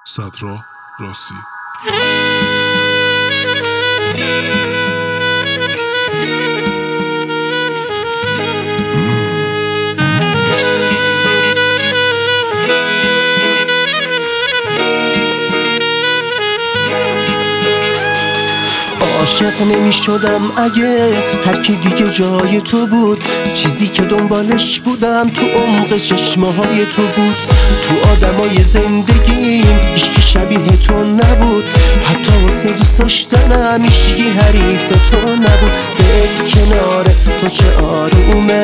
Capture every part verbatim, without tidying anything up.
صدرا راسی. عاشق نمی شدم اگه هر کی دیگه جای تو بود. چیزی که دنبالش بودم تو عمق چشمه های تو بود. تو آدمای زندگیم هیچکی شبیه تو نبود. حتی واسه دوست داشتنم هیچکی حریف تو نبود. به کنار تو چه آرومه،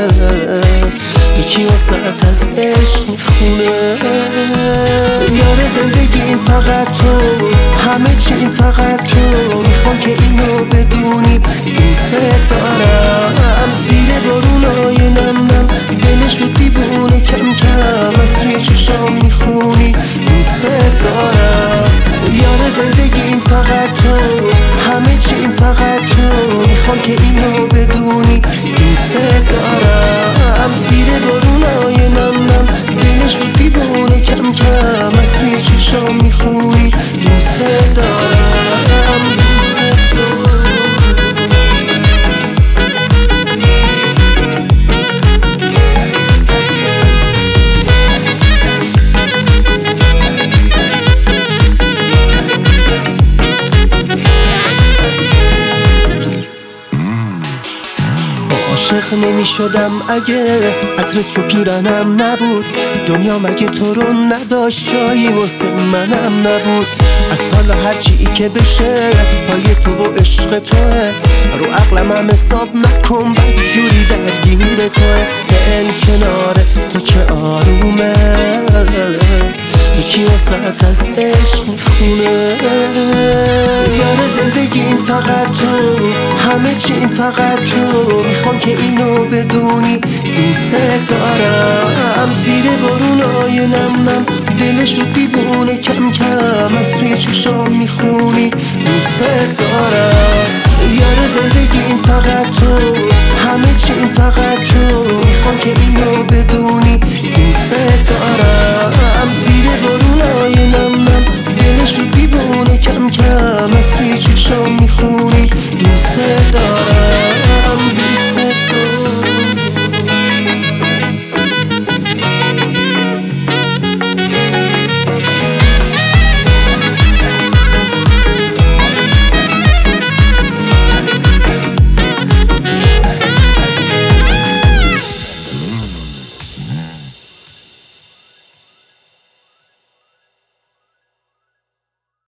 یکی واسه از عشق میخونه. یار زندگیم فقط تو، همه چیم فقط تو. میخوام که اینو بدونی دوست دارم. زیر بارونای نم نم دلش رو دیوونه کم کم از توی چشام میخونی دوست دارم. یار زندگیم فقط تو، همه چیم فقط تو. میخوام که اینو بدونی دوست دارم. زیر بارونای نم نم دلش رو دیوونه کم کم از توی چشام میخونی دوست دارم. دوست دارم. عاشق نمی شدم اگه عطرت رو پیرنم نبود. دنیا مگه تو رو نداشت جایی واسه منم نبود. از حالا هرچی که بشه پای تو و عشق توه. رو عقلم هم حساب نکن بدجوری درگیر توه. دل کنار تو چه آرومه، یکی واسه از عشق میخونه. یار زندگیم فقط تو، همه چیم فقط تو. میخوام که اینو بدونی دوست دارم. زیر بارونای نم نم دلش رو دیوونه کم کم از توی چشام میخونی دوست دارم. یار زندگیم فقط تو، همه چیم فقط تو. میخوام که اینو بدونی دوست دارم. زیر بارونای نم نم دلش رو دیوونه کم کم از توی چشام میخونی دوست دارم.